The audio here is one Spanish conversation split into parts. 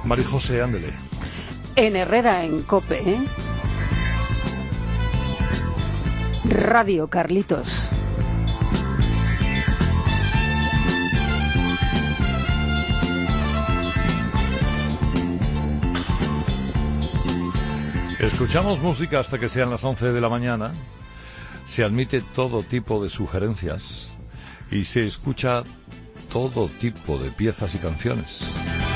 María José, ándele. En Herrera, en COPE, ¿eh? Radio Carlitos. Escuchamos música hasta que sean las 11 de la mañana. Se admite todo tipo de sugerencias y se escucha todo tipo de piezas y canciones.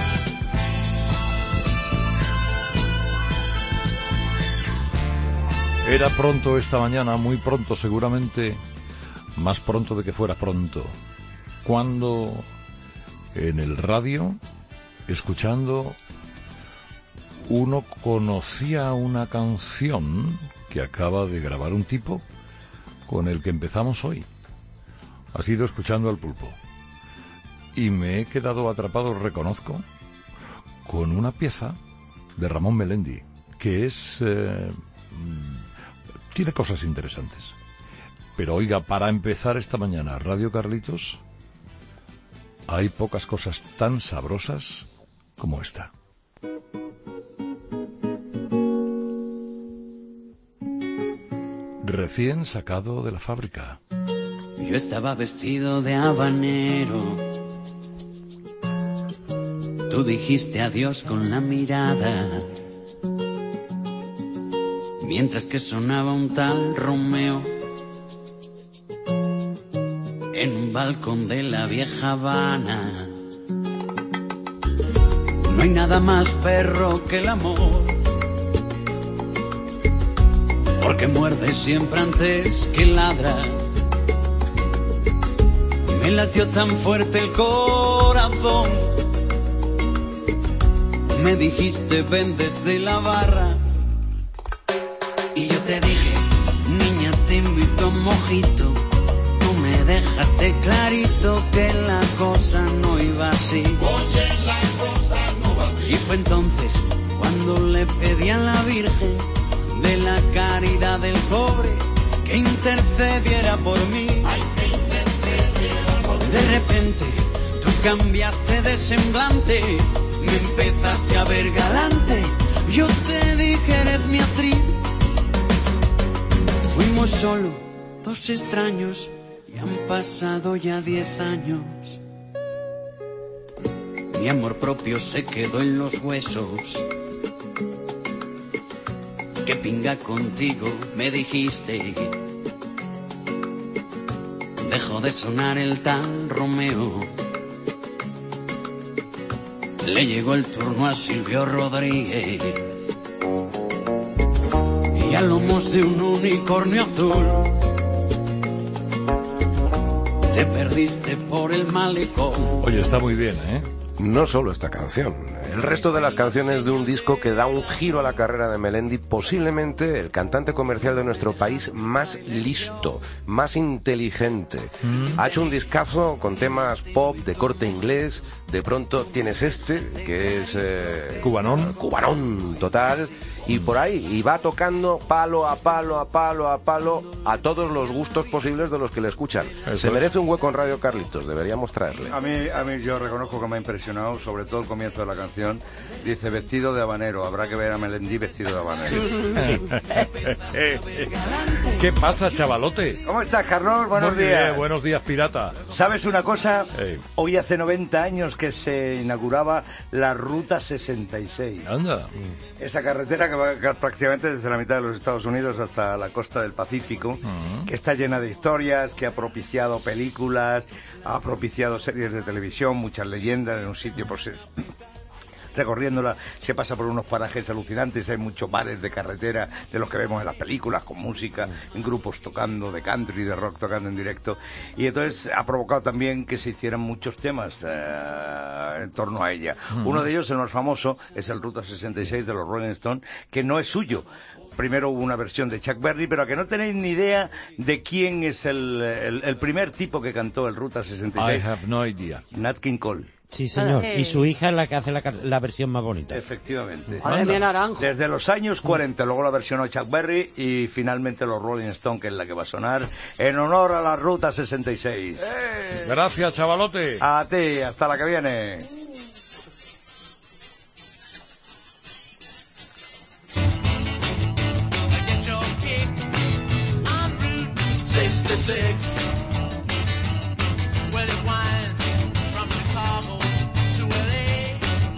Era pronto esta mañana, muy pronto seguramente, más pronto de que fuera pronto, cuando en el radio, escuchando, uno conocía una canción que acaba de grabar un tipo con el que empezamos hoy. Ha sido escuchando al Pulpo. Y me he quedado atrapado, reconozco, con una pieza de Ramón Melendi, que es... tiene cosas interesantes. Pero oiga, para empezar esta mañana, Radio Carlitos, hay pocas cosas tan sabrosas como esta. Recién sacado de la fábrica. Yo estaba vestido de habanero. Tú dijiste adiós con la mirada, mientras que sonaba un tal Romeo en un balcón de la vieja Habana. No hay nada más perro que el amor, porque muerde siempre antes que ladra. Me latió tan fuerte el corazón. Me dijiste ven desde la barra y yo te dije, niña, te invito a un mojito. Tú me dejaste clarito que la cosa no iba así. Oye, la cosa no va así. Y fue entonces cuando le pedí a la Virgen de la caridad del pobre que intercediera por mí. Ay, que intercediera por mí. De repente tú cambiaste de semblante, me empezaste a ver galante. Yo te dije eres mi actriz. Fuimos solo dos extraños y han pasado ya 10 años. Mi amor propio se quedó en los huesos. Que pinga contigo, me dijiste. Dejó de sonar el tal Romeo. Le llegó el turno a Silvio Rodríguez. Y a lomos de un unicornio azul te perdiste por el malecón. Oye, está muy bien, ¿eh? No solo esta canción, el resto de las canciones de un disco que da un giro a la carrera de Melendi, posiblemente el cantante comercial de nuestro país más listo, más inteligente. Ha hecho un discazo con temas pop de corte inglés. De pronto tienes este, que es... cubanón total. Y por ahí, y va tocando palo a palo, a palo a palo, a todos los gustos posibles de los que le escuchan. Se merece un hueco en Radio Carlitos, deberíamos traerle. A mí yo reconozco que me ha impresionado, sobre todo el comienzo de la canción. Dice, vestido de habanero, habrá que ver a Melendi vestido de habanero. ¿Qué pasa, chavalote? ¿Cómo estás, Carlos? Buenos Muy días. bien, buenos días, pirata. ¿Sabes una cosa? Hoy hace 90 años que se inauguraba la Ruta 66. Anda. Esa carretera que va prácticamente desde la mitad de los Estados Unidos hasta la costa del Pacífico, que está llena de historias, que ha propiciado películas, ha propiciado series de televisión, muchas leyendas en un sitio, pues recorriéndola se pasa por unos parajes alucinantes, hay muchos bares de carretera de los que vemos en las películas, con música, en grupos tocando, de country, de rock tocando en directo, y entonces ha provocado también que se hicieran muchos temas en torno a ella. Uno de ellos, el más famoso, es el Ruta 66 de los Rolling Stones, que no es suyo. Primero hubo una versión de Chuck Berry, pero a que no tenéis ni idea de quién es el primer tipo que cantó el Ruta 66. I have no idea. Nat King Cole. Sí, señor. Y su hija es la que hace la versión más bonita. Efectivamente. Madre mía, naranjo. Desde los años 40, luego la versionó Chuck Berry y finalmente los Rolling Stones, que es la que va a sonar en honor a la Ruta 66. Gracias, chavalote. A ti, hasta la que viene. 66. Well, it winds from Chicago to LA,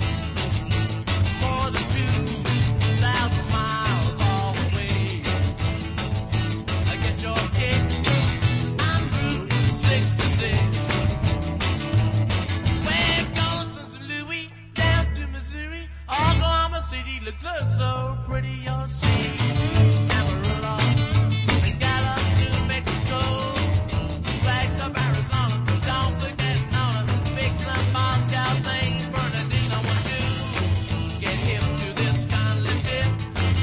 more than 2,000 miles all the way. Get your kicks on Route 66. Where it goes from St. Louis down to Missouri, Oklahoma City looks so pretty, you'll see. Amarillo and Gallup, New Mexico, Flagstaff, Arizona, don't forget Nona, Big Sun, Moscow, St. Bernardino. When you get hip to this kind of tip,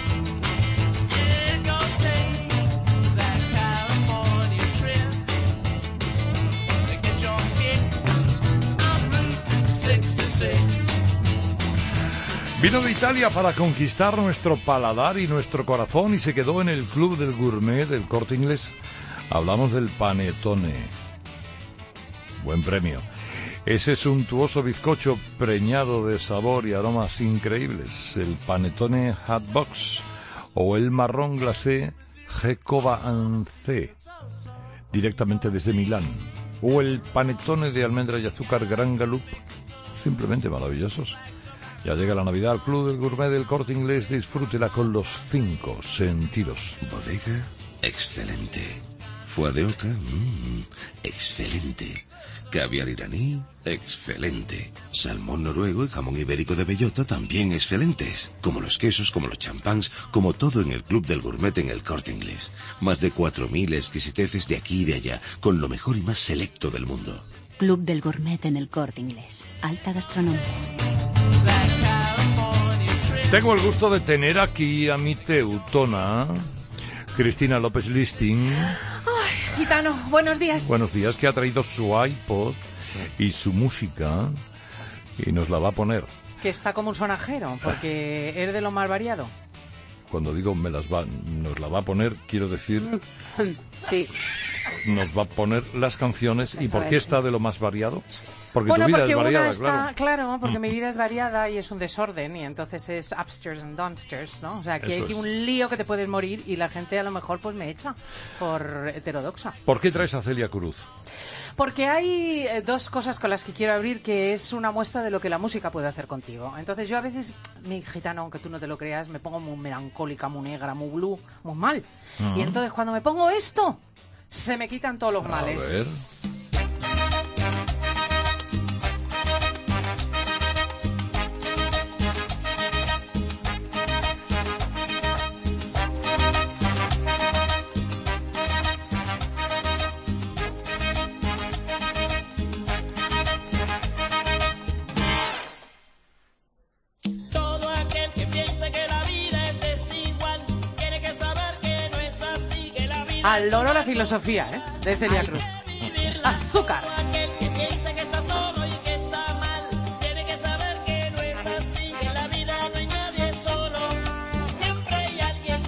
and go take that California trip. Get your kicks on Route 66. Vino de Italia para conquistar nuestro paladar y nuestro corazón y se quedó en el Club del Gourmet del Corte Inglés. Hablamos del panettone. Buen premio. Ese suntuoso bizcocho preñado de sabor y aromas increíbles, el panettone Hatbox o el marrón glacé Gekova Anze, directamente desde Milán, o el panettone de almendra y azúcar Gran Galup, simplemente maravillosos. Ya llega la Navidad al Club del Gourmet del Corte Inglés, disfrútela con los 5 sentidos. Bodega, excelente. Foie de oca, excelente. Caviar iraní, excelente. Salmón noruego y jamón ibérico de bellota, también excelentes. Como los quesos, como los champáns, como todo en el Club del Gourmet en el Corte Inglés. Más de 4.000 exquisiteces de aquí y de allá, con lo mejor y más selecto del mundo. Club del Gourmet en el Corte Inglés. Alta gastronomía. Tengo el gusto de tener aquí a mi teutona, Cristina López Listing. Ay, gitano, buenos días. Buenos días, que ha traído su iPod y su música y nos la va a poner. Que está como un sonajero, porque es de lo más variado. Cuando digo nos la va a poner, quiero decir... Sí. Nos va a poner las canciones. ¿Y por qué está de lo más variado? Porque bueno, tu vida porque es variada, una está, claro. Porque mi vida es variada y es un desorden, y entonces es upstairs and downstairs, ¿no? O sea, aquí Eso hay aquí es. un lío que te puedes morir y la gente a lo mejor pues me echa por heterodoxa. ¿Por qué traes a Celia Cruz? Porque hay dos cosas con las que quiero abrir, que es una muestra de lo que la música puede hacer contigo. Entonces yo a veces, mi gitano, aunque tú no te lo creas, me pongo muy melancólica, muy negra, muy blue, muy mal. Y entonces cuando me pongo esto, se me quitan todos los males. A ver. Todo aquel que piense que la vida es desigual tiene que saber que no es así, que la vida Al loro la filosofía, ¿eh? De Celia Cruz. Azúcar. aquel que piensa que está solo y que está mal tiene que saber que no es así, que en la vida no hay nadie solo, siempre hay alguien.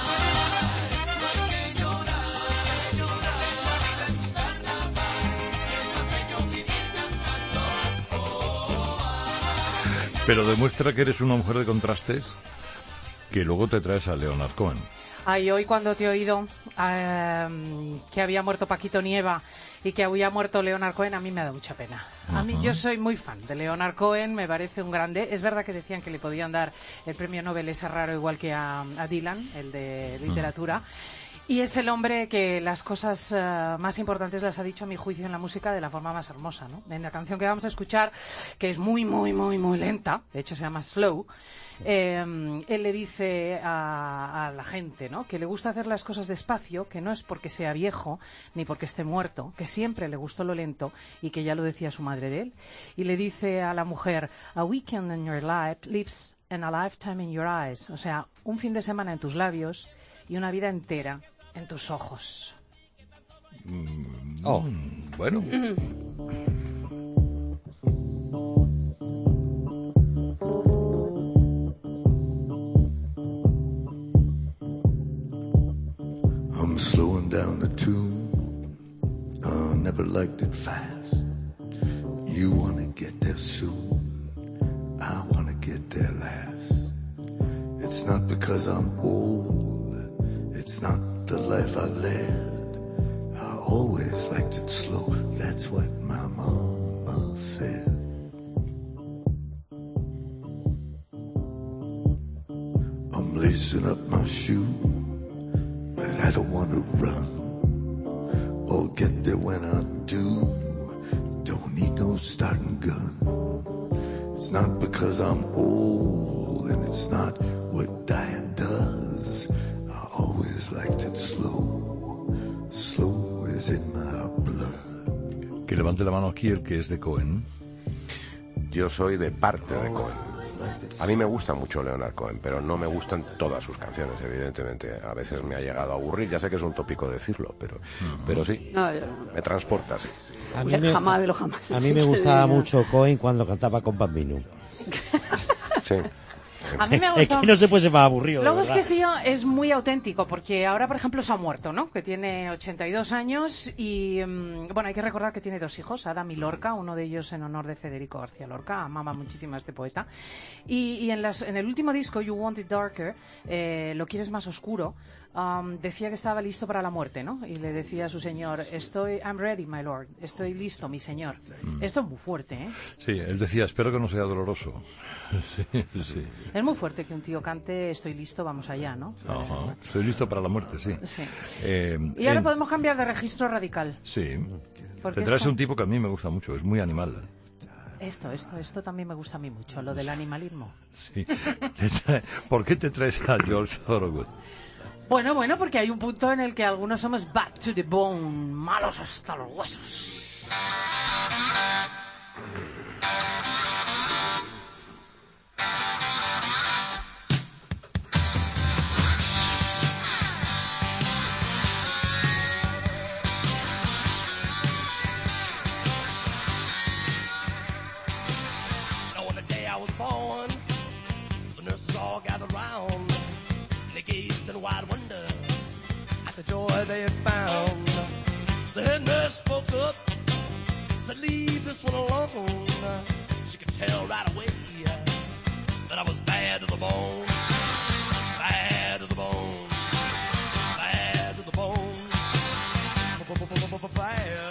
Pero demuestra que eres una mujer de contrastes, que luego te traes a Leonard Cohen. Ay, hoy cuando te he oído que había muerto Paquito Nieva y que había muerto Leonard Cohen, a mí me da mucha pena. A mí, yo soy muy fan de Leonard Cohen, me parece un grande. Es verdad que decían que le podían dar el premio Nobel ese raro igual que a Dylan, el de literatura. Y es el hombre que las cosas más importantes las ha dicho, a mi juicio, en la música de la forma más hermosa, ¿no? En la canción que vamos a escuchar, que es muy, muy, muy, muy lenta, de hecho se llama Slow, él le dice a la gente, ¿no?, que le gusta hacer las cosas despacio, que no es porque sea viejo ni porque esté muerto, que siempre le gustó lo lento y que ya lo decía su madre de él. Y le dice a la mujer, a weekend in your life lives and a lifetime in your eyes. O sea, un fin de semana en tus labios y una vida entera en tus ojos. Bueno. I'm slowing down the tune. Never liked it fast. You wanna get there soon. I wanna get there last. It's not because I'm old. It's not the life I led. always liked it slow. That's what my mama said. I'm lacing up my shoe, but I don't want to run. I'll get there when I do. Don't need no starting gun. It's not because I'm old, and it's not what dying does. I always liked it slow. Slow is in my blood. Que levante la mano aquí el que es de Cohen. Yo soy de parte de Cohen. A mí me gusta mucho Leonard Cohen, pero no me gustan todas sus canciones, evidentemente. A veces me ha llegado a aburrir, ya sé que es un tópico decirlo, pero sí, No, me transporta, sí. A mí me, jamás de lo jamás. a mí me gustaba mucho Cohen cuando cantaba con Bambino. Sí. A mí me ha Es gustado. que no se puede ser más aburrido. de Luego es que verdad. este tío es muy auténtico, porque ahora, por ejemplo, se ha muerto, ¿no? Que tiene 82 años y, bueno, hay que recordar que tiene 2 hijos, Adam y Lorca, uno de ellos en honor de Federico García Lorca, amaba muchísimo a este poeta. Y en el último disco, You Want It Darker, Lo quieres más oscuro, decía que estaba listo para la muerte, ¿no? Y le decía a su señor, I'm ready, my lord, estoy listo, mi señor. Esto es muy fuerte, ¿eh? Sí, él decía, espero que no sea doloroso. Sí, sí. Es muy fuerte que un tío cante, estoy listo, vamos allá, ¿no? Ajá. Estoy listo para la muerte, sí. Sí. Y ahora en- podemos cambiar de registro radical. Sí. Porque Te traes esto- un tipo que a mí me gusta mucho, es muy animal. Esto también me gusta a mí mucho, lo del animalismo. Sí. ¿Por qué te traes a George Thorogood? Bueno, porque hay un punto en el que algunos somos back to the bone, malos hasta los huesos. On the day I was born, the nurses all gathered round. They gazed in wide wonder at the joy they had found. The head nurse spoke up, said, leave this one alone. She could tell right away that I was bad to the bone. Bad to the bone. Bad to the bone. Bad. Bad.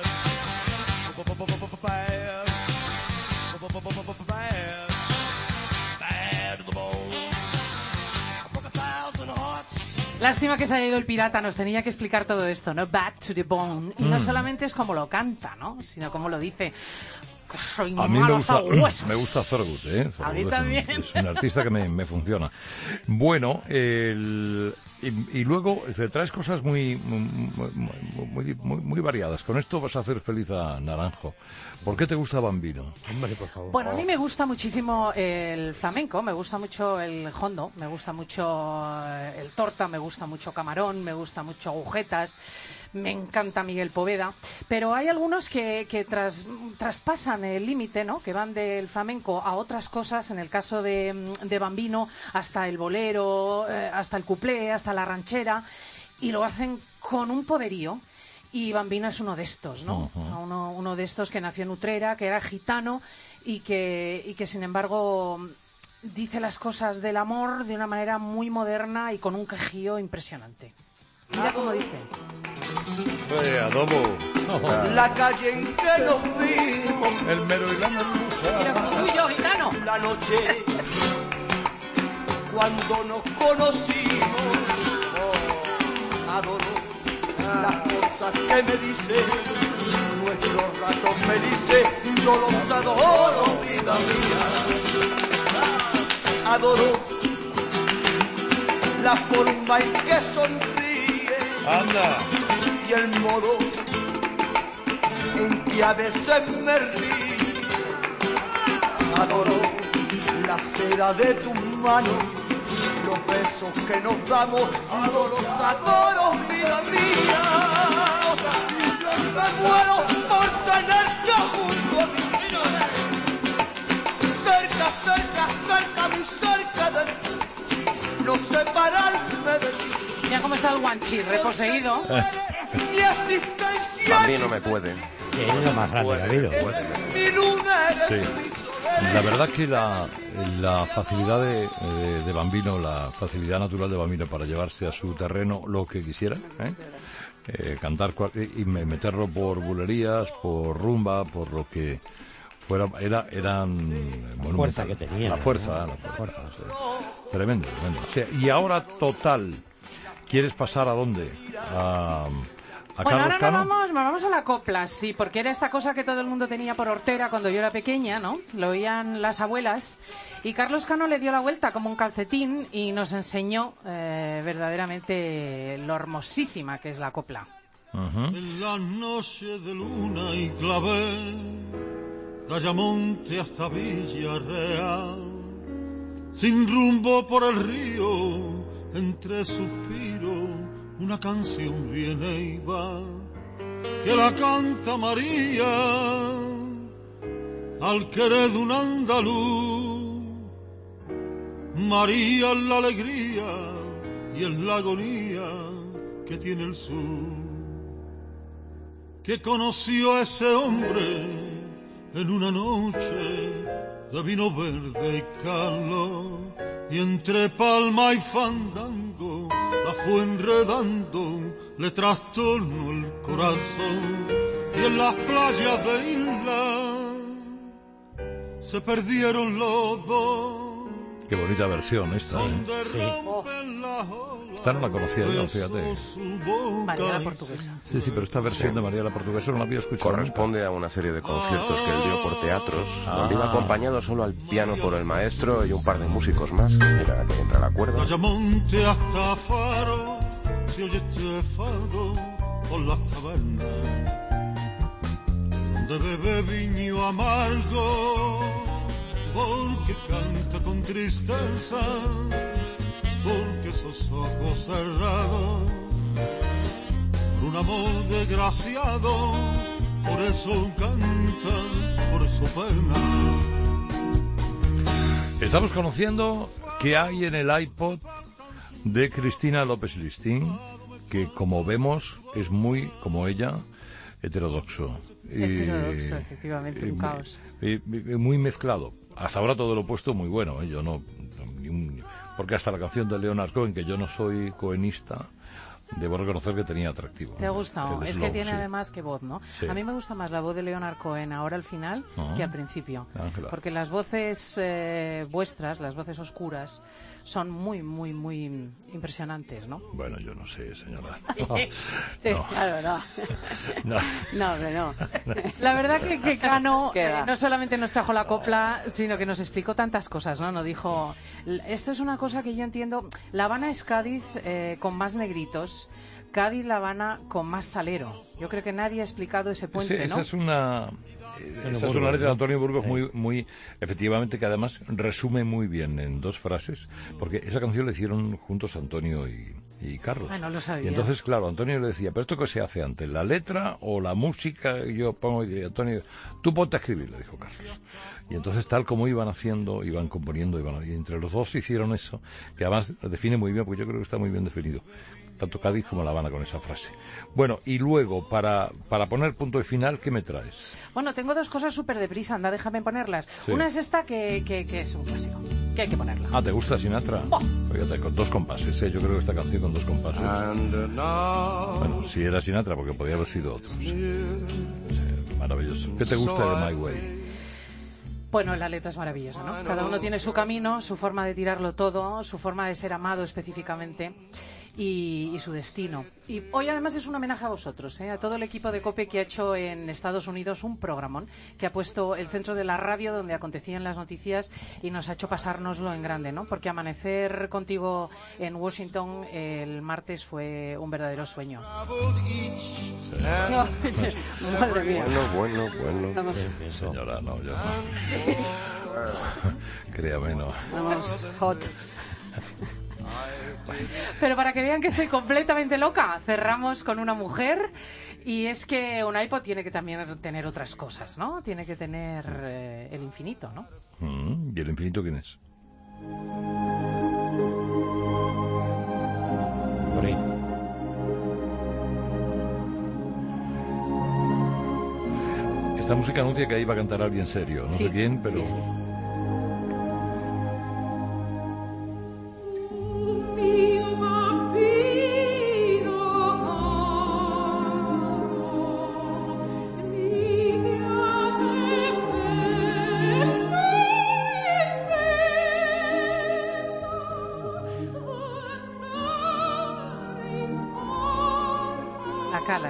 Bad to the bone. I broke 1,000 hearts. Lástima que se haya ido el pirata, nos tenía que explicar todo esto, ¿no? Back to the bone. Y no solamente es como lo canta, ¿no? Sino como lo dice. Que soy A mí malo hasta los huesos. me gusta Thorogood, ¿eh? A mí Thorogood también. Es un artista que me funciona. Bueno, y luego te traes cosas muy variadas. Con esto vas a hacer feliz a Naranjo. ¿Por qué te gusta Bambino? Hombre, por favor. Bueno, a mí me gusta muchísimo el flamenco, me gusta mucho el hondo, me gusta mucho el torta, me gusta mucho camarón, me gusta mucho agujetas, me encanta Miguel Poveda, pero hay algunos que traspasan el límite, ¿no? Que van del flamenco a otras cosas, en el caso de Bambino, hasta el bolero, hasta el cuplé, hasta la ranchera, y lo hacen con un poderío. Y Bambino es uno de estos, ¿no? Uno de estos que nació en Utrera, que era gitano y que sin embargo dice las cosas del amor de una manera muy moderna y con un quejío impresionante. Mira cómo dice. Adobo. La calle en que nos vimos, El mero y la merluza. Mira como tú y yo, gitano. la noche cuando nos conocimos. Oh, adoro las cosas que me dice, nuestros ratos felices, yo los adoro, vida mía. Adoro la forma en que sonríe Anda. y el modo en que a veces me ríe. Adoro la seda de tus manos, los besos que nos damos. Adoro, vida mía. Y yo me muero por tenerte junto a mí. Cerca, cerca, cerca, muy cerca de mí. No separarme de ti. Mira cómo está el guanchi, reposeído. Mi existencia. A mí no me puede. Que es lo más grande que ha habido. Mi luna eres Sí. mi sol. La verdad que la facilidad de Bambino, la facilidad natural de Bambino para llevarse a su terreno lo que quisiera, ¿eh? cantar y meterlo por bulerías, por rumba, por lo que fuera, eran la fuerza que tenía. La fuerza. Sí. Tremendo. O sea, y ahora total, ¿quieres pasar a dónde? ¿A Bueno, Carlos ahora Cano? nos vamos a la copla, sí, porque era esta cosa que todo el mundo tenía por hortera cuando yo era pequeña, ¿no? Lo oían las abuelas. Y Carlos Cano le dio la vuelta como un calcetín y nos enseñó verdaderamente lo hermosísima que es la copla. En la noche de luna y clavel, de Ayamonte hasta Villarreal, sin rumbo por el río, entre suspiros, una canción viene y va, que la canta María, al querer de un andaluz. María es la alegría y es la agonía que tiene el sur, que conoció a ese hombre en una noche de vino verde y calor, y entre palma y fandango la fue enredando, le trastornó el corazón, y en las playas de Isla se perdieron los dos. Qué bonita versión esta, ¿eh? Sí. Esta no la conocía yo, fíjate. María la Portuguesa. Sí, pero esta versión de María la Portuguesa no la había escuchado. Corresponde a una serie de conciertos que él dio por teatros, donde iba acompañado solo al piano por el maestro y un par de músicos más. Mira, que entra la cuerda. Ayamonte hasta Faro, se oye este fado por las tabernas, donde bebe viño amargo, porque canta con tristeza, porque esos ojos cerrados, por un amor desgraciado, por eso canta, por eso pena. Estamos conociendo qué hay en el iPod de Cristina López Listín, que como vemos es muy, como ella, heterodoxo. Heterodoxo, efectivamente, un caos. Muy mezclado. Hasta ahora todo lo opuesto muy bueno, yo no porque hasta la canción de Leonard Cohen, que yo no soy cohenista, debo reconocer que tenía atractivo. ¿Te ha gustado? Es que tiene sí. además que voz, ¿no? Sí. A mí me gusta más la voz de Leonard Cohen ahora al final que al principio. Claro. Porque las voces vuestras, las voces oscuras, son muy, muy, muy impresionantes, ¿no? Bueno, yo no sé, señora. Sí, No. claro, no. No. No, hombre, no. La verdad que Cano ¿Qué va? no solamente nos trajo la copla, sino que nos explicó tantas cosas, ¿no? Nos dijo, esto es una cosa que yo entiendo, La Habana es Cádiz con más negritos, Cádiz, La Habana con más salero. Yo creo que nadie ha explicado ese puente, Esa ¿no? es una letra de Antonio Burgos muy efectivamente, que además resume muy bien en dos frases, porque esa canción la hicieron juntos Antonio y Carlos. Ah, no lo sabía. Y entonces, claro, Antonio le decía, ¿pero esto qué se hace antes? ¿La letra o la música? Y yo pongo, y Antonio, tú ponte a escribir, le dijo Carlos. Y entonces, tal como iban haciendo, iban componiendo, y entre los dos hicieron eso, que además define muy bien, porque yo creo que está muy bien definido, tanto Cádiz como La Habana con esa frase. Bueno, y luego, para poner punto de final, ¿qué me traes? Bueno, tengo dos cosas súper deprisa, anda, déjame ponerlas. Sí. Una es esta que es un clásico, que hay que ponerla. Ah, ¿te gusta Sinatra? Fíjate, con dos compases, yo creo que esta canción con dos compases. Bueno, si era Sinatra, porque podía haber sido otros. Sí, maravilloso. ¿Qué te gusta de My Way? Bueno, la letra es maravillosa, ¿no? Cada uno tiene su camino, su forma de tirarlo todo, su forma de ser amado específicamente y su destino. Y hoy además es un homenaje a vosotros, a todo el equipo de COPE que ha hecho en Estados Unidos un programón, que ha puesto el centro de la radio donde acontecían las noticias y nos ha hecho pasárnoslo en grande, ¿no? Porque amanecer contigo en Washington el martes fue un verdadero sueño. Madre mía. Bueno. Señora, no, yo no. Créame, no. Estamos hot. Pero para que vean que estoy completamente loca, cerramos con una mujer. Y es que un iPod tiene que también tener otras cosas, ¿no? Tiene que tener el infinito, ¿no? ¿Y el infinito quién es? Por ahí. Esta música anuncia que ahí va a cantar alguien serio. No sé quién, pero... Sí.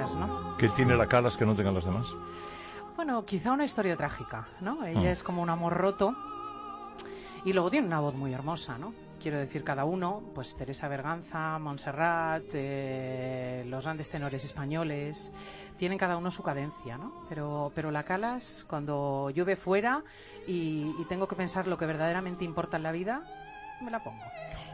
días, ¿no? ¿Qué tiene la Calas que no tengan las demás? Bueno, quizá una historia trágica, ¿no? Ella es como un amor roto y luego tiene una voz muy hermosa, ¿no? Quiero decir, cada uno, pues Teresa Berganza, Montserrat, los grandes tenores españoles, tienen cada uno su cadencia, ¿no? Pero la Calas, cuando llueve fuera y tengo que pensar lo que verdaderamente importa en la vida, me la pongo.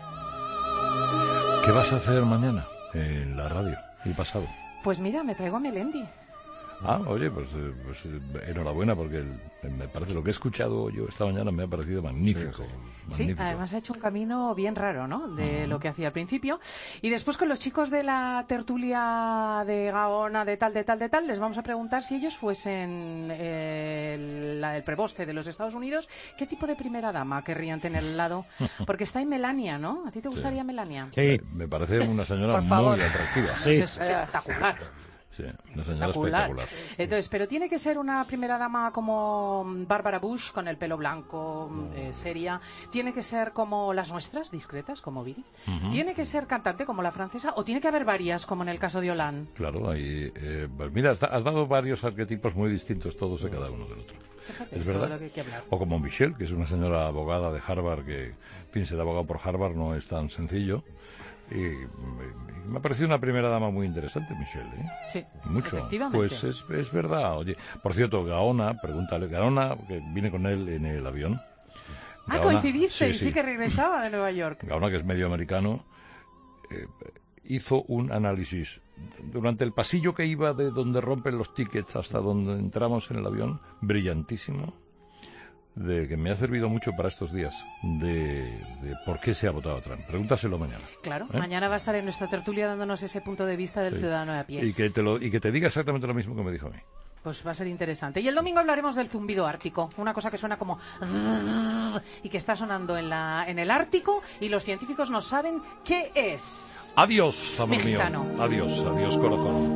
¿Qué vas a hacer mañana en la radio y pasado? Pues mira, me traigo a Melendi. Ah, oye, pues enhorabuena, porque me parece lo que he escuchado yo esta mañana me ha parecido magnífico. Sí, además ha hecho un camino bien raro, ¿no? De lo que hacía al principio. Y después con los chicos de la tertulia de Gaona, de tal, les vamos a preguntar si ellos fuesen el preboste de los Estados Unidos, ¿qué tipo de primera dama querrían tener al lado? Porque está ahí Melania, ¿no? ¿A ti te gustaría Melania? Sí. Me parece una señora Por favor. muy atractiva. Sí. Es espectacular. Sí, una señora espectacular. Entonces, pero tiene que ser una primera dama como Bárbara Bush, con el pelo blanco, seria. Tiene que ser como las nuestras, discretas, como Viri. Tiene que ser cantante como la francesa, o tiene que haber varias, como en el caso de Hollande. Claro, ahí, pues mira, has dado varios arquetipos muy distintos, todos de cada uno del otro. Fíjate, es verdad. todo lo que hay que hablar. O como Michelle, que es una señora abogada de Harvard, que, en fin, ser abogado por Harvard no es tan sencillo. Y me ha parecido una primera dama muy interesante, Michelle, ¿eh? Sí, mucho. efectivamente. Pues es verdad. Oye, por cierto, Gaona, pregúntale, Gaona, que vine con él en el avión. Gaona, coincidiste, y sí que regresaba de Nueva York. Gaona, que es medio americano, hizo un análisis durante el pasillo que iba de donde rompen los tickets hasta donde entramos en el avión, brillantísimo, de que me ha servido mucho para estos días, de por qué se ha votado a Trump. Pregúntaselo mañana. Claro, mañana va a estar en nuestra tertulia dándonos ese punto de vista del ciudadano de a pie. Y que te diga exactamente lo mismo que me dijo a mí. Pues va a ser interesante. Y el domingo hablaremos del zumbido ártico, una cosa que suena como y que está sonando en el Ártico y los científicos no saben qué es. Adiós, amor Mexicano. mío. Adiós, adiós, corazón.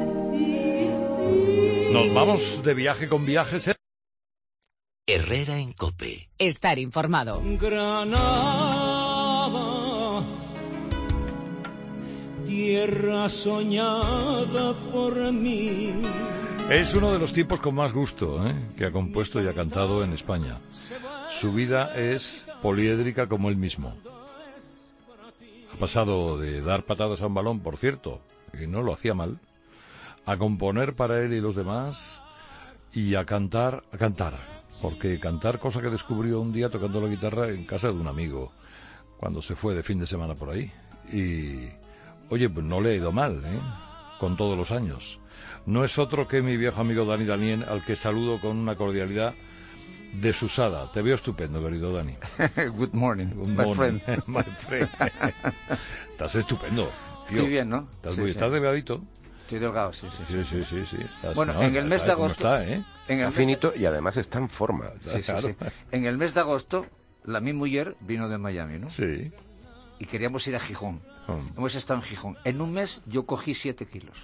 Nos vamos de viaje con viajes. Herrera en COPE. Estar informado. Granada, tierra soñada por mí. Es uno de los tipos con más gusto que ha compuesto y ha cantado en España. Su vida es poliédrica como él mismo. Ha pasado de dar patadas a un balón, por cierto, que no lo hacía mal, a componer para él y los demás y a cantar. Porque cantar, cosa que descubrió un día tocando la guitarra en casa de un amigo, cuando se fue de fin de semana por ahí. Y, oye, pues no le ha ido mal, con todos los años. No es otro que mi viejo amigo Dani Daniel, al que saludo con una cordialidad desusada. Te veo estupendo, querido Dani. Good morning, my friend. My friend. Estás estupendo, tío. Estoy bien, ¿no? ¿Estás delgadito? Estoy delgado, sí. Bueno, en el mes de agosto... Está finito y además está en forma. Sí. En el mes de agosto, la mi mujer vino de Miami, ¿no? Sí. Y queríamos ir a Gijón. Hemos estado en Gijón. En un mes yo cogí 7 kilos.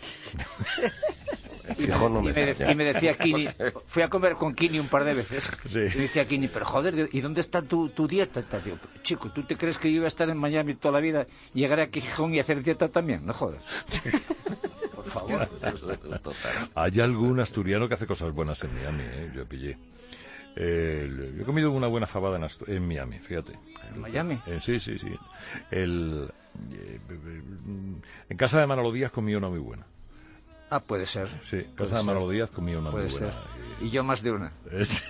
Y me decía Kini, fui a comer con Kini un par de veces, y me decía Kini, pero joder, ¿y dónde está tu dieta? Digo, chico, ¿tú te crees que yo iba a estar en Miami toda la vida, llegar a Gijón y hacer dieta también? No jodas. Por favor. Hay algún asturiano que hace cosas buenas en Miami, yo pillé. Yo he comido una buena fabada en Miami, fíjate. ¿En Miami? Sí. En casa de Manolo Díaz comí una muy buena. Ah, puede ser. Sí, casa de Manolo Díaz comí una muy buena. Puede ser. Y yo más de una.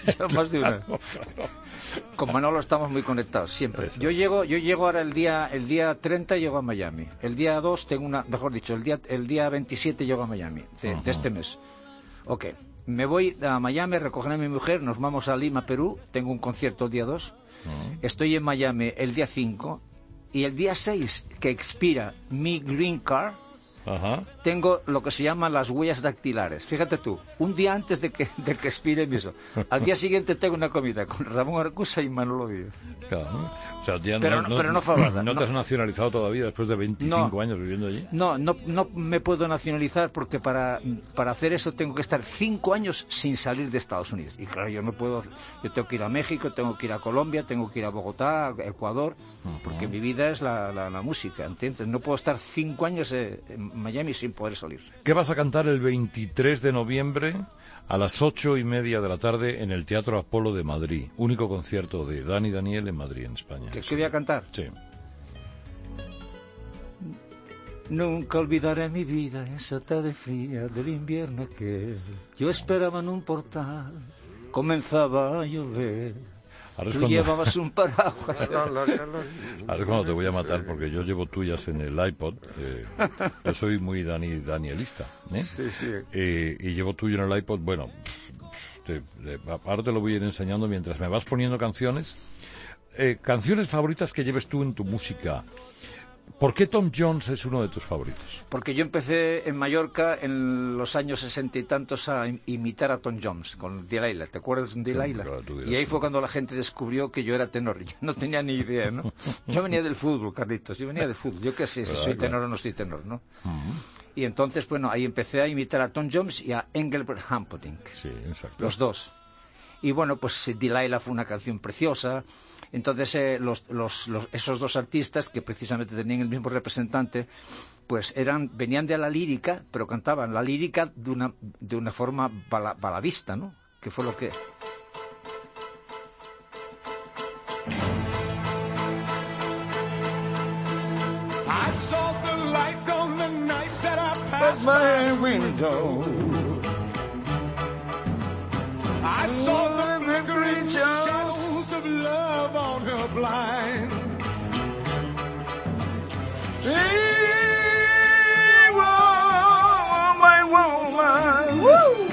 Con Manolo estamos muy conectados, siempre. Eso. Yo llego ahora el día 30 llego a Miami. El día 2 tengo el día 27 llego a Miami, de este mes. Ok. Me voy a Miami, recogeré a mi mujer, nos vamos a Lima, Perú, tengo un concierto el día 2, estoy en Miami el día 5 y el día 6, que expira mi green card, tengo lo que se llaman las huellas dactilares. Fíjate tú, un día antes de que expire mi eso. Al día siguiente tengo una comida con Ramón Arcusa y Manolo Díaz. Claro. O sea, ya pero no fabada. ¿No te has nacionalizado todavía después de 25 años viviendo allí? No me puedo nacionalizar porque para hacer eso tengo que estar 5 años sin salir de Estados Unidos. Y claro, yo tengo que ir a México, tengo que ir a Colombia, tengo que ir a Bogotá, a Ecuador, porque mi vida es la música, ¿entiendes? No puedo estar 5 años Miami sin poder salir. ¿Qué vas a cantar el 23 de noviembre a las 8:30 de la tarde en el Teatro Apolo de Madrid? Único concierto de Dani Daniel en Madrid, en España. ¿Qué voy a cantar? Sí. Nunca olvidaré mi vida esa tarde fría del invierno que yo esperaba en un portal. Comenzaba a llover. Ahora es Tú cuando- llevabas un paraguas. Ahora es cuando te voy a matar porque yo llevo tuyas en el iPod. Yo soy muy danielista, ¿eh? Sí. Y llevo tuyo en el iPod. Bueno, ahora te lo voy a ir enseñando mientras me vas poniendo canciones. Canciones favoritas que lleves tú en tu música. ¿Por qué Tom Jones es uno de tus favoritos? Porque yo empecé en Mallorca en los años 60 y tantos a imitar a Tom Jones con Delilah. ¿Te acuerdas de Delilah? Claro, tú dirás, Y ahí sí. fue cuando la gente descubrió que yo era tenor. Yo no tenía ni idea, ¿no? Yo venía del fútbol, Carlitos. Yo venía del fútbol. Yo qué sé si soy tenor o no soy tenor, ¿no? Y entonces, bueno, ahí empecé a imitar a Tom Jones y a Engelbert Humperdinck. Sí, exacto. Los dos. Y bueno, pues Delilah fue una canción preciosa. Entonces, esos dos artistas, que precisamente tenían el mismo representante, pues venían de la lírica, pero cantaban la lírica de una forma baladista, ¿no? Que fue lo que... I saw the light on the night that I passed my window. I saw the flickering shadows of love on her blind. She was my woman. Woo!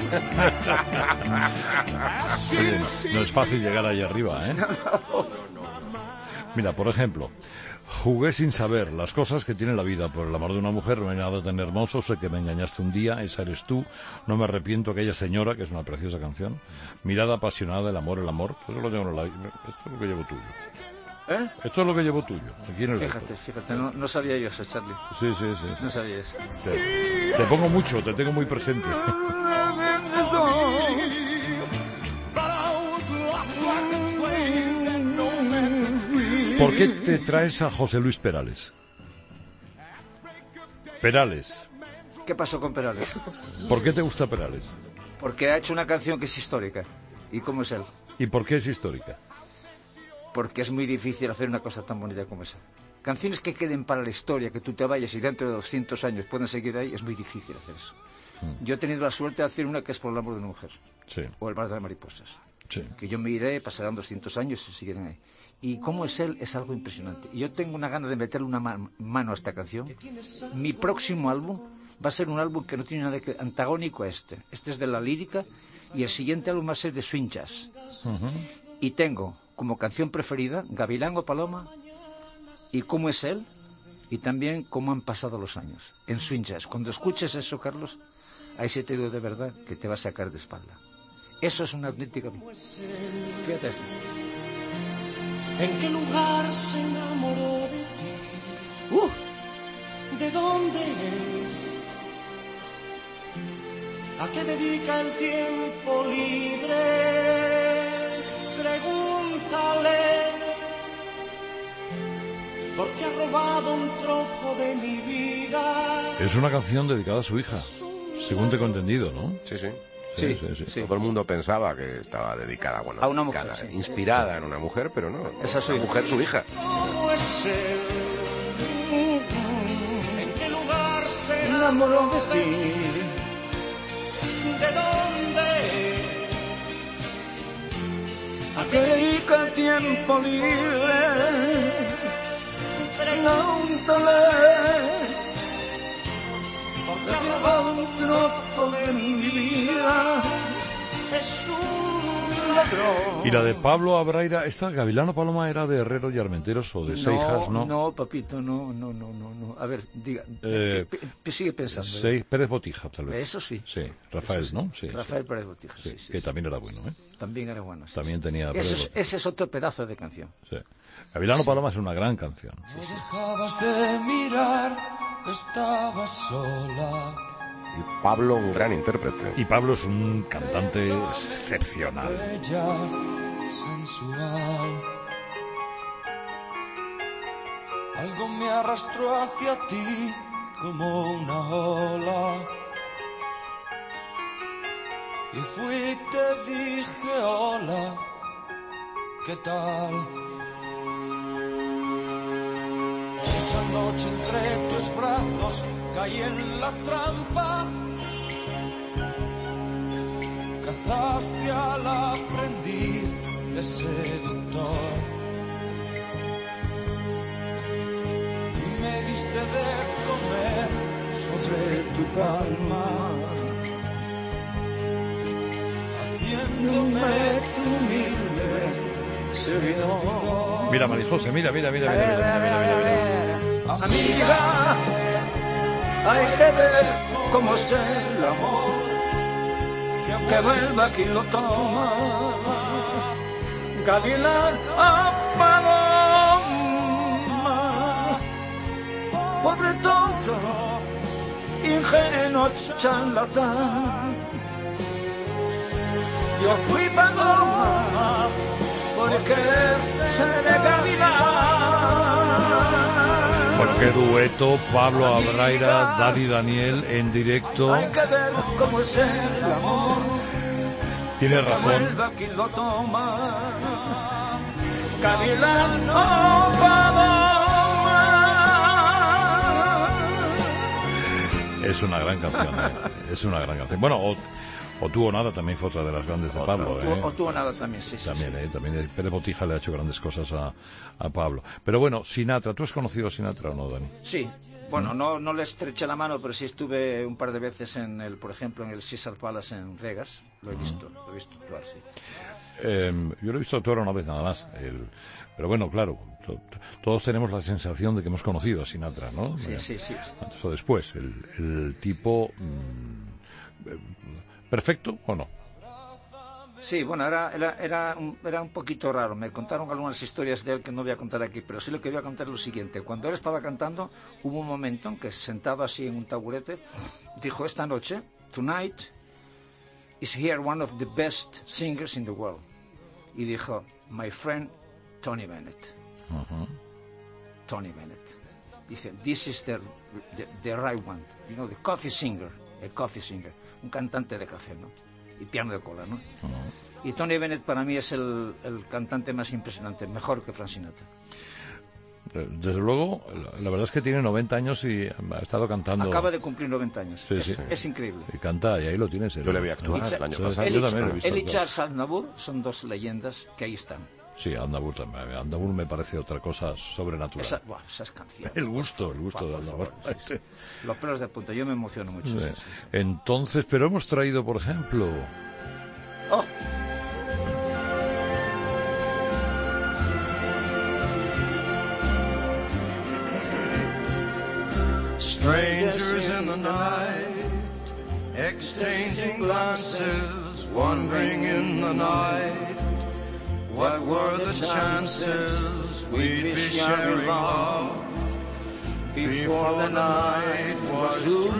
Oye, no es fácil llegar ahí arriba, ¿eh? Mira, por ejemplo, jugué sin saber las cosas que tiene la vida. Por el amor de una mujer no hay nada tan hermoso. Sé que me engañaste un día, esa eres tú. No me arrepiento, aquella señora, que es una preciosa canción. Mirada apasionada, el amor. Eso lo tengo en la... Esto es lo que llevo tuyo. ¿Eh? Esto es lo que llevo tuyo. Aquí en el Fíjate, no sabía yo eso, Charlie. Sí. No sabía eso. Te pongo mucho, te tengo muy presente. ¿Por qué te traes a José Luis Perales? Perales. ¿Qué pasó con Perales? ¿Por qué te gusta Perales? Porque ha hecho una canción que es histórica. ¿Y cómo es él? ¿Y por qué es histórica? Porque es muy difícil hacer una cosa tan bonita como esa. Canciones que queden para la historia, que tú te vayas y dentro de 200 años puedan seguir ahí, es muy difícil hacer eso. Yo he tenido la suerte de hacer una que es Por el amor de una mujer. Sí. O El bar de las mariposas. Sí. Que yo me iré, pasarán 200 años y seguirán ahí. Y cómo es él es algo impresionante. Y yo tengo una gana de meterle una mano a esta canción. Mi próximo álbum va a ser un álbum que no tiene nada antagónico a este. Este es de la lírica y el siguiente álbum va a ser de swing jazz. Y tengo como canción preferida Gavilán o Paloma y cómo es él y también cómo han pasado los años en swing jazz. Cuando escuches eso, Carlos, ahí sí te digo de verdad que te va a sacar de espalda. Eso es una auténtica... Fíjate esto. ¿En qué lugar se enamoró de ti? ¿De dónde es? ¿A qué dedica el tiempo libre? Pregúntale. Porque ha robado un trozo de mi vida. Es una canción dedicada a su hija, según tengo entendido, ¿no? Sí. Sí. Todo el mundo pensaba que estaba dedicada a una mujer, dedicada, inspirada en una mujer, pero no. Esa es una mujer, su hija. ¿Cómo es él? ¿En qué lugar se enamoró de ti? ¿De dónde es? ¿A qué dedica el tiempo libre? Pregúntale. Porque ha robado un trozo de mi vida. Es un ladrón. Y la de Pablo Abraira, esta Gavilano Paloma era de Herrero y Armenteros o de Seijas, ¿no? No, papito, no. A ver, diga, sigue pensando. Pérez Botija, tal vez. Eso sí. Sí, Rafael, Eso sí. ¿no? Sí, Rafael Pérez Botija, sí. Que también era bueno, ¿eh? También era bueno. También tenía... Ese es otro pedazo de canción. Sí. Gavilano Paloma es una gran canción. No dejabas de mirar, estabas sola. Y Pablo, un gran intérprete. Y Pablo es un cantante excepcional. Bella, sensual. Algo me arrastró hacia ti. como una ola. Y fui y te dije hola, ¿qué tal? Esa noche entre tus brazos caí en la trampa. Cazaste al aprendiz de seductor y me diste de comer sobre tu palma, haciéndome tu humilde servidor. Mira, Marijose, mira. Amiga, hay que ver cómo es el amor, que vuelva aquí lo toma. Gavilán a paloma, pobre tonto, ingenuo charlatán. Yo fui paloma por querer ser de gavilán. Bueno, qué dueto, Pablo Abraira, Dani Daniel en directo. Hay que ver cómo es el amor. Tiene razón. Es una gran canción, es una gran canción. Bueno, o Tú o Nada también fue otra de las grandes de Pablo. O Tú o Nada también, sí. También Pérez Botija le ha hecho grandes cosas a Pablo. Pero bueno, Sinatra, ¿tú has conocido a Sinatra o no, Dani? Sí, bueno, no le estreché la mano, pero sí estuve un par de veces por ejemplo, en el Caesar Palace en Vegas. Lo he visto actuar, sí. Yo lo he visto actuar una vez nada más. Pero bueno, claro, todos tenemos la sensación de que hemos conocido a Sinatra, ¿no? Sí. Antes o después. El tipo... ¿perfecto o no? Sí, bueno, era un poquito raro. Me contaron algunas historias de él que no voy a contar aquí, pero sí lo que voy a contar es lo siguiente. Cuando él estaba cantando, hubo un momento en que, sentado así en un taburete, dijo: esta noche, tonight, is here one of the best singers in the world. Y dijo: my friend Tony Bennett. Tony Bennett. Dice: this is the right one. You know, the coffee singer. Un cantante de café, ¿no? Y piano de cola, ¿no? Y Tony Bennett para mí es el cantante más impresionante, mejor que Frank Sinatra. Desde luego, la verdad es que tiene 90 años y ha estado cantando. Acaba de cumplir 90 años. Sí. Es increíble. Y canta, y ahí lo tienes. Yo le vi actuar el año pasado. Yo también lo he visto. Él y Charles Aznavour son dos leyendas que ahí están. Sí, Aznavour también. Aznavour me parece otra cosa sobrenatural. Esas canciones. El gusto de Aznavour. Los pelos de punta, yo me emociono mucho. Sí. Entonces, pero hemos traído, por ejemplo... ¡Oh! Strangers in the night, exchanging glances, wandering in the night. What were the chances we'd be sharing love before the night was through?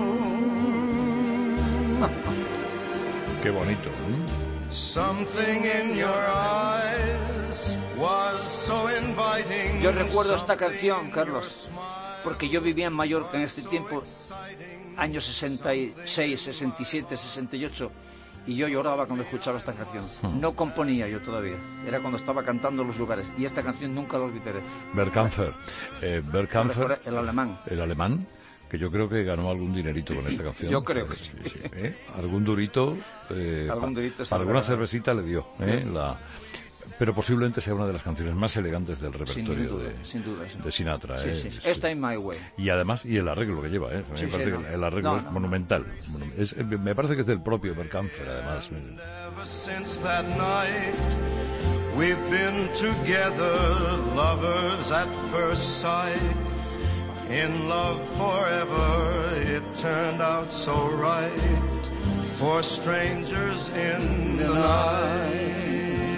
Qué bonito. Something in your eyes was so inviting. Yo recuerdo esta canción, Carlos, porque yo vivía en Mallorca en este tiempo, años 66, 67, 68, y yo lloraba cuando escuchaba esta canción. No componía yo todavía, era cuando estaba cantando en los lugares, y esta canción nunca la olvidaré. Bergkampfer, el alemán. El alemán, que yo creo que ganó algún dinerito con esta canción. Yo creo que sí. Algún durito, para alguna cervecita le dio. Pero posiblemente sea una de las canciones más elegantes del repertorio de Sinatra. Sí. Esta in My Way. Y además, y el arreglo que lleva, me parece que el arreglo es monumental. Me parece que es del propio Bergkampfer, además. Ever since that night, we've been together, lovers at first sight. In love forever, it turned out so right. For strangers in the night.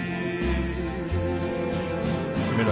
Mira.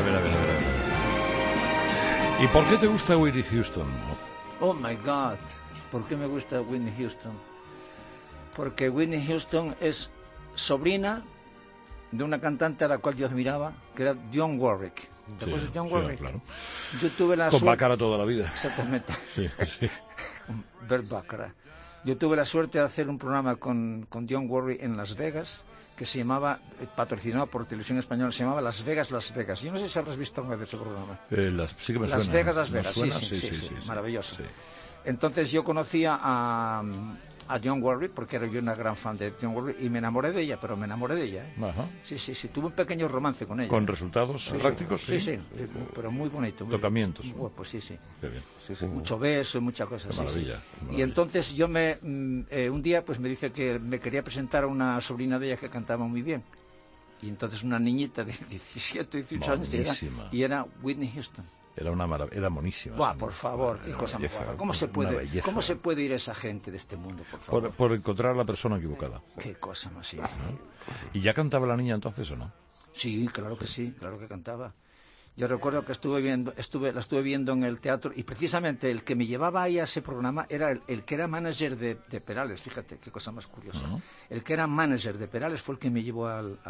¿Y por qué te gusta Whitney Houston? Oh my God, ¿por qué me gusta Whitney Houston? Porque Whitney Houston es sobrina de una cantante a la cual yo admiraba, que era Dionne Warwick. ¿Te acuerdas de John sí, Warwick? claro. Yo tuve la Con suerte... Baccarat toda la vida. Exactamente. Sí, sí. Bert Baccarat. Yo tuve la suerte de hacer un programa con John Warwick en Las Vegas, que se llamaba, patrocinado por Televisión Española, se llamaba Las Vegas, Las Vegas. Yo no sé si habrás visto alguna vez ese programa. Sí que me Las suena. Vegas, Las ¿Me Vegas, suena? sí, maravilloso. Sí. Entonces yo conocía a John Warwick, porque era yo una gran fan de John Warwick, y me enamoré de ella, pero me enamoré de ella. Ajá. Sí, tuve un pequeño romance con ella. ¿Con resultados prácticos? Sí, pero muy bonito. Tocamientos. Muy guapo, sí. Qué bien. Mucho beso y muchas cosas. Qué maravilla, qué maravilla. Y entonces yo un día pues me dice que me quería presentar a una sobrina de ella que cantaba muy bien. Y entonces una niñita de 17, 18 años y era Whitney Houston. Era una maravilla, era monísima. Buah, por favor, qué cosa más guapa. ¿Cómo se puede ir esa gente de este mundo, por favor? Por encontrar a la persona equivocada. Qué cosa más, sí. ¿Y ya cantaba la niña entonces o no? Sí, claro que cantaba. Yo recuerdo que la estuve viendo en el teatro, y precisamente el que me llevaba ahí a ese programa era el que era manager de Perales. Fíjate qué cosa más curiosa. El que era manager de Perales fue el que me llevó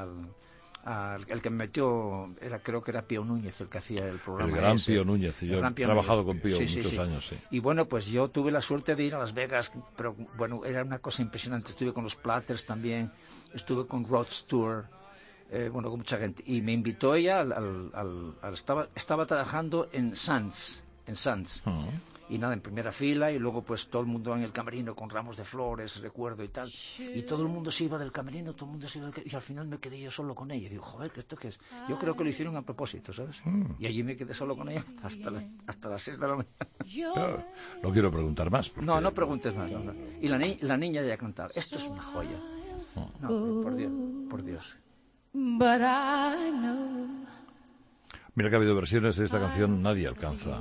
el que me metió, creo que era Pío Núñez el que hacía el programa. El gran Pío Núñez, yo he trabajado con Pío muchos años. Sí. Y bueno, pues yo tuve la suerte de ir a Las Vegas, pero bueno, era una cosa impresionante. Estuve con los Platters también, estuve con Rod Stewart, con mucha gente. Y me invitó ella estaba trabajando en Sands. Y nada, en primera fila, y luego pues todo el mundo en el camerino con ramos de flores, recuerdo y tal, y todo el mundo se iba del camerino, y al final me quedé yo solo con ella, y digo, joder, ¿esto qué es? Yo creo que lo hicieron a propósito, ¿sabes? Y allí me quedé solo con ella hasta las 6 de la mañana. Claro, no quiero preguntar más. Porque... No preguntes más. No. Y la niña ya cantaba, esto es una joya. No, por Dios. But I know. Mira que ha habido versiones de esta canción, nadie alcanza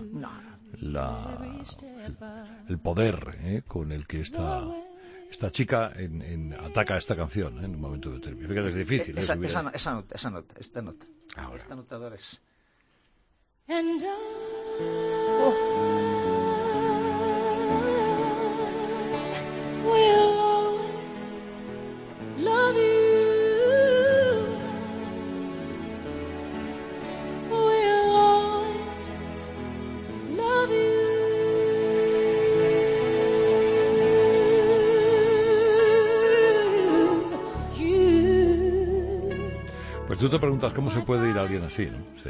el poder con el que esta chica ataca esta canción en un momento determinado. Fíjate, es difícil. Esta nota. Ahora. Esta notadora es... And will always love you. Pues tú te preguntas cómo se puede ir alguien así, ¿no? Sí,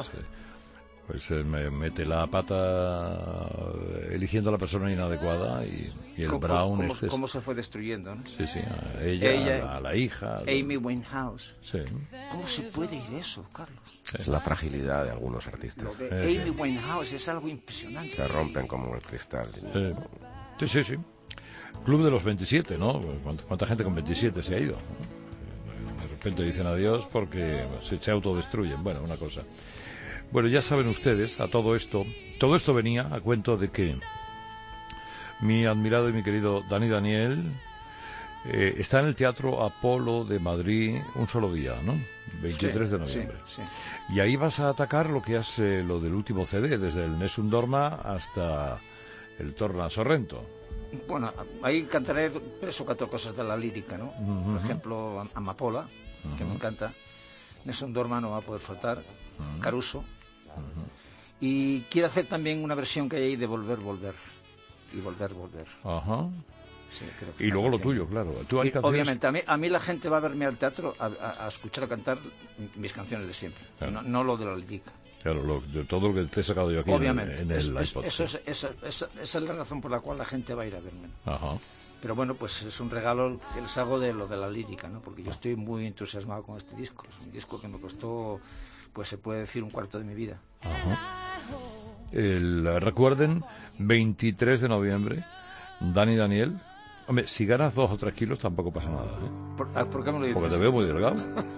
pues mete la pata eligiendo a la persona inadecuada y el Brown ¿Cómo se fue destruyendo, ¿no? Sí, a ella, a la hija. Amy Winehouse. Sí. ¿Cómo se puede ir eso, Carlos? Es la fragilidad de algunos artistas. Amy Winehouse es algo impresionante. Se rompen como el cristal. Sí. Club de los 27, ¿no? ¿Cuánta gente con 27 se ha ido? De repente dicen adiós porque se autodestruyen. Bueno, una cosa. Bueno, ya saben ustedes, todo esto venía a cuento de que mi admirado y mi querido Dani Daniel está en el Teatro Apolo de Madrid un solo día, ¿no? 23 de noviembre. Sí. Y ahí vas a atacar lo que hace lo del último CD, desde el Nessun Dorma hasta el Torna Sorrento. Bueno, ahí cantaré 3 o 4 cosas de la lírica, ¿no? Por ejemplo, Amapola, que me encanta. Nessun Dorma no va a poder faltar. Caruso. Y quiero hacer también una versión que hay ahí de Volver. Y Volver. Ajá. Sí, creo que y luego lo tuyo, claro. ¿Tú hay canciones? Obviamente, a mí la gente va a verme al teatro a escuchar cantar mis canciones de siempre. Claro. No lo de la lírica. Claro, todo lo que te he sacado yo aquí obviamente, en el iPod. Esa es la razón por la cual la gente va a ir a verme. Ajá. Pero bueno, pues es un regalo que les hago de lo de la lírica, ¿no? Porque yo estoy muy entusiasmado con este disco. Es un disco que me costó, pues se puede decir, un cuarto de mi vida. Ajá. Recuerden, 23 de noviembre, Dani Daniel. Hombre, si ganas 2 o 3 kilos tampoco pasa nada, ¿eh? ¿Por qué me lo dices? Porque te veo muy delgado.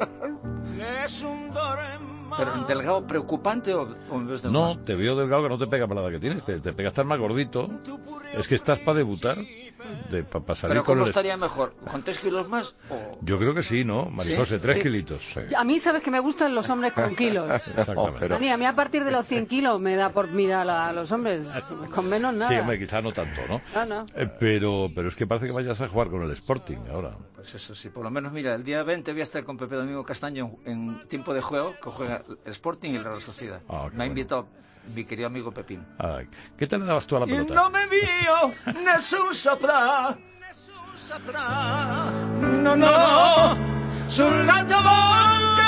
¿Pero delgado preocupante o en vez de No, te veo delgado que no te pega para la edad que tienes. Te pega estar más gordito. Es que estás para debutar. para salir Pero con ¿cómo el... estaría mejor? ¿Con 3 kilos más? O... Yo creo que sí, ¿no? Marijose, ¿Sí? 3 Sí. kilitos. Sí. A mí, ¿sabes que me gustan los hombres con kilos? Exactamente. A mí a partir de los 100 kilos me da por mirar a los hombres. Con menos nada. Sí, hombre, quizá no tanto, ¿no? No. Pero es que parece que vayas a jugar con el Sporting ahora. Pues eso sí, por lo menos, mira, el día 20 voy a estar con Pepe Domingo Castaño en tiempo de juego, que juega el Sporting y el Real Sociedad. Qué Me ha bueno. invitado mi querido amigo Pepín. Ay, ¿qué te le dabas tú a la Il pelota? nome mio nessun saprà, no, sulla tua bocca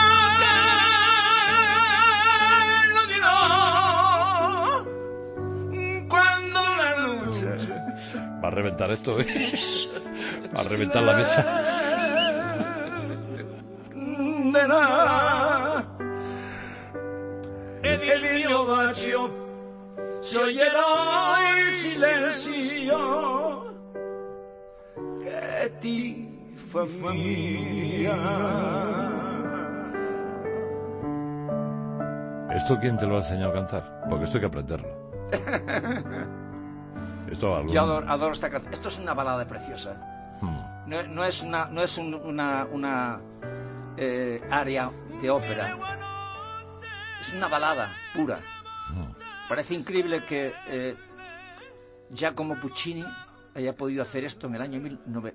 lo dirò quando la luce Va a reventar esto, ¿eh? Va a reventar la mesa. scenderà ed il mio bacio scioglierà il silenzio che ti fa mia. ¿Esto quién te lo ha enseñado a cantar? Porque esto hay que aprenderlo. Esto algún... Yo adoro esta canción. Esto es una balada preciosa. No es una área de ópera. Es una balada pura. Parece increíble que Giacomo Puccini haya podido hacer esto en el año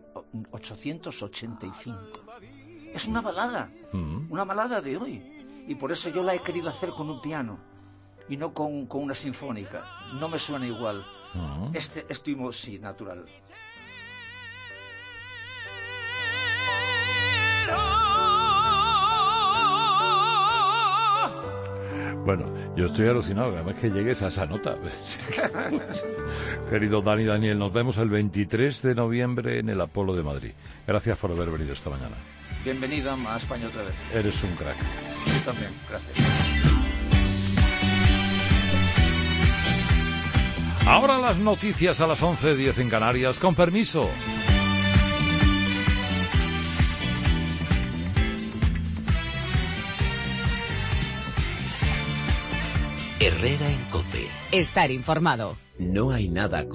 1885. Es una balada de hoy. Y por eso yo la he querido hacer con un piano y no con una sinfónica. No me suena igual. Estuvimos, sí, natural. Bueno, yo estoy alucinado, además que llegues a esa nota. Querido Daniel, nos vemos el 23 de noviembre en el Apolo de Madrid. Gracias por haber venido esta mañana. Bienvenido a España otra vez. Eres un crack. Yo también, gracias. Ahora las noticias a las 11:10 en Canarias, con permiso. Herrera en COPE. Estar informado. No hay nada